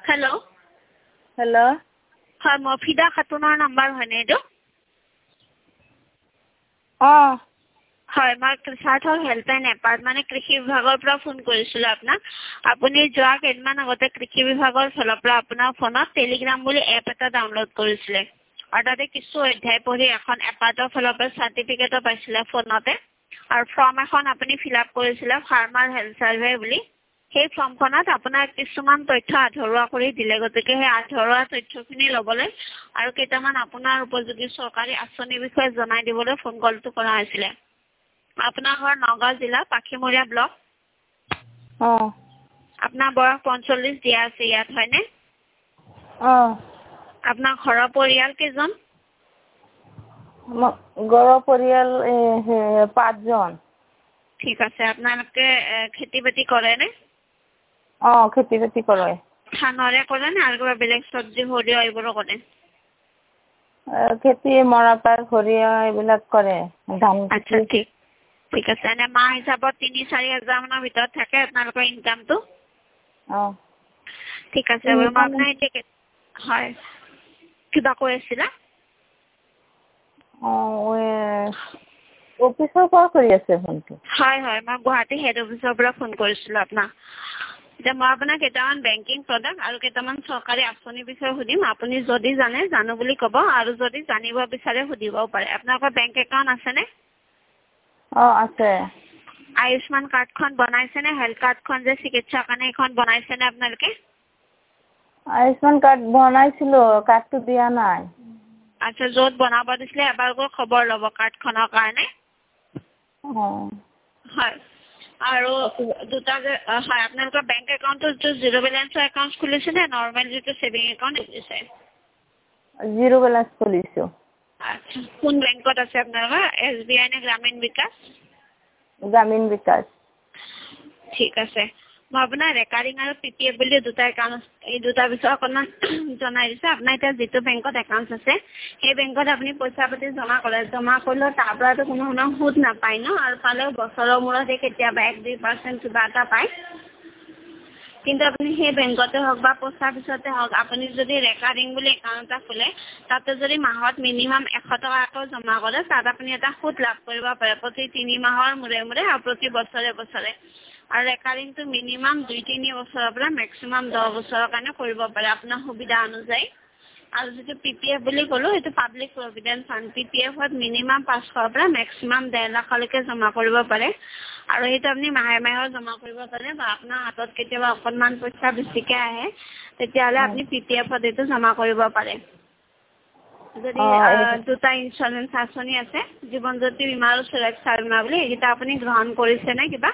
Hello'. Hello'. হয় Mofida খাতুনৰ number হয়নে এইটো? হয় মই কৃষাৰ্থ হেল্পলাইন এপাৰ্ট মানে কৃষি বিভাগৰ পৰা ফোন কৰিছিলোঁ আপোনাক। আপুনি যোৱা কেইদিনমান আগতে কৃষি বিভাগৰ ফালৰ পৰা আপোনাৰ ফোনত টেলিগ্ৰাম বুলি এপ এটা ডাউনলোড কৰিছিলে আৰু তাতে কিছু অধ্যায় পঢ়ি এখন এপাৰ্টৰ ফালৰ পৰা চাৰ্টিফিকেটো পাইছিলে ফোনতে আৰু ফৰ্ম এখন আপুনি ফিল আপ কৰিছিলে ফাৰ্মাৰ হেল্থ চাৰ্ভে বুলি। সেই ফৰ্মখনত আপোনাক কিছুমান তথ্য আধৰুৱা কৰি দিলে, গতিকে সেই আধৰুৱা তথ্যখিনি ল'বলৈ আৰু কেইটামান আপোনাৰ উপযোগী চৰকাৰী আঁচনিৰ বিষয়ে জনাই দিবলৈ ফোন কলটো কৰা হৈছিলে। আপোনাৰ ঘৰ নগাঁও জিলা পাখিমৰীয়া ব্লক। আপোনাৰ বয়স 45 দিয়া আছে ইয়াত হয়নে? আপোনাৰ ঘৰৰ পৰিয়াল কেইজন? ঘৰৰ পৰিয়াল 5 জন। ঠিক আছে। আপোনালোকে খেতি বাতি কৰে নে? খেতি বাতি কৰে। ধানৰে কৰে নে আৰু কিবা বেলেগ চব্জি সৰিয়হ এইবোৰো কৰে? খেতি মৰাপাট সৰিয়হ এইবিলাক কৰে। ধান আচ্ছা ঠিক আছে। এনে মাহ হিচাপত 3-4 হাজাৰ মানৰ ভিতৰত থাকে আপোনালোকৰ ইনকামটো? ঠিক আছে বাৰু। মই আপোনাৰ এতিয়া হয় কিবা কৈ আছিলা? অফিচৰ পৰা কৰি আছে ফোনটো? হয় মই গুৱাহাটী হেড অফিচৰ পৰা ফোন কৰিছিলোঁ আপোনাক। এতিয়া মই আপোনাক কেইটামান বেংকিং প্ৰডাক্ট আৰু কেইটামান চৰকাৰী আঁচনিৰ বিষয়ে সুধিম। আপুনি যদি জানো বুলি ক'ব আৰু যদি জানিব বিচাৰে সুধিবও পাৰে। আপোনালোকৰ বেংক একাউণ্ট আছেনে? আছে। আয়ুষ্মান কাৰ্ডখন বনাইছেনে? হেল্থ কাৰ্ডখন যে চিকিৎসাৰ কাৰণে এইখন বনাইছেনে আপোনালোকে? আয়ুষ্মান কাৰ্ড বনাইছিলোঁ, কাৰ্ডটো দিয়া নাই। আচ্ছা, য'ত বনাব দিছিলে এবাৰ গৈ খবৰ ল'ব কাৰ্ডখনৰ কাৰণে। হয় আৰু দুটা হয় আপোনালোকৰ বেংক একাউণ্টটো জিৰ' বেলেঞ্চৰ একাউণ্ট খুলিছে নে নৰ্মেল যিটো ছেভিং একাউণ্ট খুলিছে? জিৰ' বেলেঞ্চ খুলিছোঁ। আচ্ছা, কোন বেংকত আছে আপোনালোকৰ? SBI নে গ্ৰামীণ বিকাশ? গ্ৰামীণ বিকাশ। ঠিক আছে। মই আপোনাৰ ৰেকাৰিং আৰু PPF বুলি দুটা একাউণ্ট আছে, এই দুটা বিষয়ে অকণমান জনাই দিছোঁ। আপোনাৰ এতিয়া যিটো বেংকত একাউণ্ট আছে সেই বেংকত আপুনি পইচা পাতি জমা কৰিলেও তাৰ পৰাতো কোনো ধৰণৰ সুদ নাপায় ন, আৰু পালেও বছৰৰ মূৰত কেতিয়াবা 1-2% কিবা এটা পায়। কিন্তু আপুনি সেই বেংকতে হওক বা পোষ্ট অফিচতে হওক আপুনি যদি ৰেকাৰিং বুলি একাউণ্ট এটা খোলে তাতে যদি মাহত মিনিমাম 100 টকাকৈ জমা কৰে তাত আপুনি এটা সুদ লাভ কৰিব পাৰে প্ৰতি 3 মাহৰ মূৰে মূৰে আৰু প্ৰতি বছৰে আৰু ৰেকাৰিংটো মিনিমাম 2-3 বছৰৰ পৰা মেক্সিমাম 10 বছৰৰ কাৰণে কৰিব পাৰে আপোনাৰ সুবিধা অনুযায়ী। আৰু যিটো PPF বুলি ক'লো সেইটো পাব্লিক প্ৰভিডেণ্ট ফাণ্ড। PPFত মিনিমাম 500ৰ পৰা মেক্সিমাম 1.5 লাখলৈকে জমা কৰিব পাৰে আৰু সেইটো আপুনি মাহে জমা কৰিব পাৰে বা আপোনাৰ হাতত কেতিয়াবা অকণমান পইচা বেছিকৈ আহে তেতিয়াহ'লে আপুনি PPFত এইটো জমা কৰিব পাৰে। যদি দুটা ইঞ্চুৰেঞ্চ আঁচনি আছে, জীৱন জ্যোতি বীমা আৰু সুৰক্ষা বীমা বুলি, এইকেইটা আপুনি গ্ৰহণ কৰিছে নে কিবা?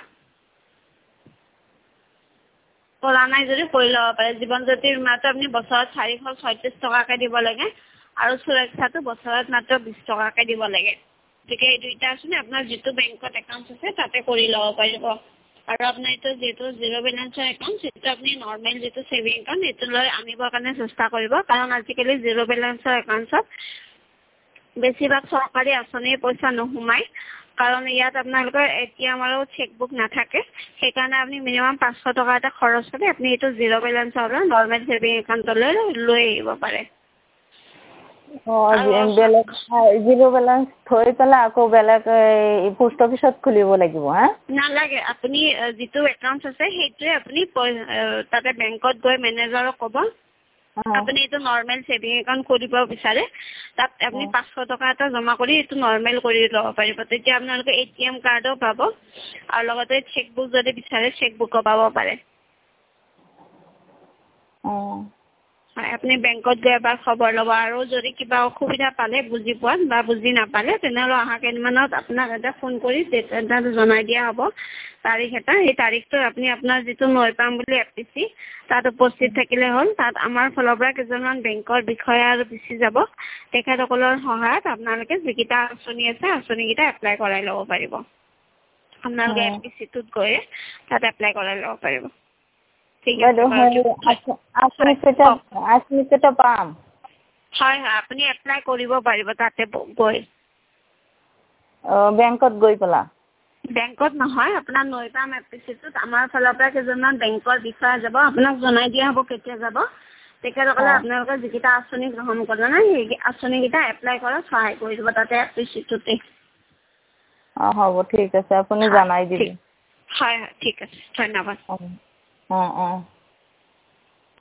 কৰা নাই যদি কৰি ল'ব পাৰে। জীৱন জ্যোতি বীমাটো আপুনি বছৰত 436 টকাকৈ দিব লাগে আৰু সুৰক্ষাটো বছৰত মাত্ৰ 20 টকাকৈ দিব লাগে। গতিকে এই দুইটা আঁচনি আপোনাৰ যিটো বেংকত একাউণ্ট আছে তাতে কৰি ল'ব পাৰিব। আৰু আপোনাৰ এইটো যিহেতু জিৰ' বেলেঞ্চৰ একাউণ্ট সেইটো আপুনি নৰ্মেল যিটো ছেভিং একাউণ্ট সেইটো লৈ আনিবৰ কাৰণে চেষ্টা কৰিব, কাৰণ আজিকালি জিৰ' বেলেঞ্চৰ একাউণ্টছত বেছিভাগ চৰকাৰী আঁচনিৰ পইচা নোসোমায়, কাৰণ ইয়াত আপোনালোকৰ ATM আৰু চেকবুক নাথাকে। সেইকাৰণে আপুনি মিনিমাম 500 টকা এটা খৰচ কৰি আপুনি এইটো জিৰ' বেলেঞ্চৰ নৰ্মেল ছেভিং একাউণ্টলৈ লৈ আহিব পাৰে। বেলেগ জিৰ' বেলেঞ্চ থৈ পেলাই আকৌ বেলেগ পোষ্ট অফিচত খুলিব লাগিব? নালাগে, আপুনি যিটো একাউণ্ট আছে সেইটোৱে আপুনি তাতে বেংকত গৈ মেনেজাৰক ক'ব আপুনি এইটো নৰ্মেল ছেভিং একাউণ্ট কৰিব বিচাৰে, তাত আপুনি 500 টকা এটা জমা কৰি এইটো নৰ্মেল কৰি ল'ব পাৰিব। তেতিয়া আপোনালোকে ATM কাৰ্ডো পাব আৰু লগতে চেকবুক যদি বিচাৰে চেকবুকো পাব পাৰে। হয়, আপুনি বেংকত গৈ এবাৰ খবৰ ল'ব আৰু যদি কিবা অসুবিধা পালে বুজি পোৱাত বা বুজি নাপালে তেনেহ'লে অহা কেইদিনমানত আপোনাক এটা ফোন কৰি ডেট এটা জনাই দিয়া হ'ব, তাৰিখ এটা। সেই তাৰিখটোত আপুনি আপোনাৰ যিটো নৈ পাম বুলি APC তাত উপস্থিত থাকিলে হ'ল। তাত আমাৰ ফালৰ পৰা কেইজনমান বেংকৰ বিষয়া আৰু গুচি যাব। তেখেতসকলৰ সহায়ত আপোনালোকে যিকেইটা আঁচনি আছে আঁচনিকেইটা এপ্লাই কৰাই ল'ব পাৰিব। আপোনালোকে APCটোত গৈ তাত এপ্লাই কৰাই ল'ব পাৰিব। ঠিক আছে আঁচনিকেইটা পাম? হয়, আপুনি এপ্লাই কৰিব পাৰিব তাতে গৈ। বেংকত গৈ পেলাই? বেংকত নহয় আপোনাৰ নৈপাম এপিচিটোত আমাৰ ফালৰ পৰা কেইজনমান বেংকৰ বিষয়া যাব আপোনাক জনাই দিয়া হ'ব কেতিয়া যাব তেখেতসকলে আপোনালোকে যিকেইটা আঁচনি গ্ৰহণ কৰে নাই সেই আঁচনিকেইটা এপ্লাই কৰাত সহায় কৰি দিব তাতে এপিচিটোতে হ'ব ঠিক আছে আপুনি জনাই দিব হয় হয় ঠিক আছে ধন্যবাদ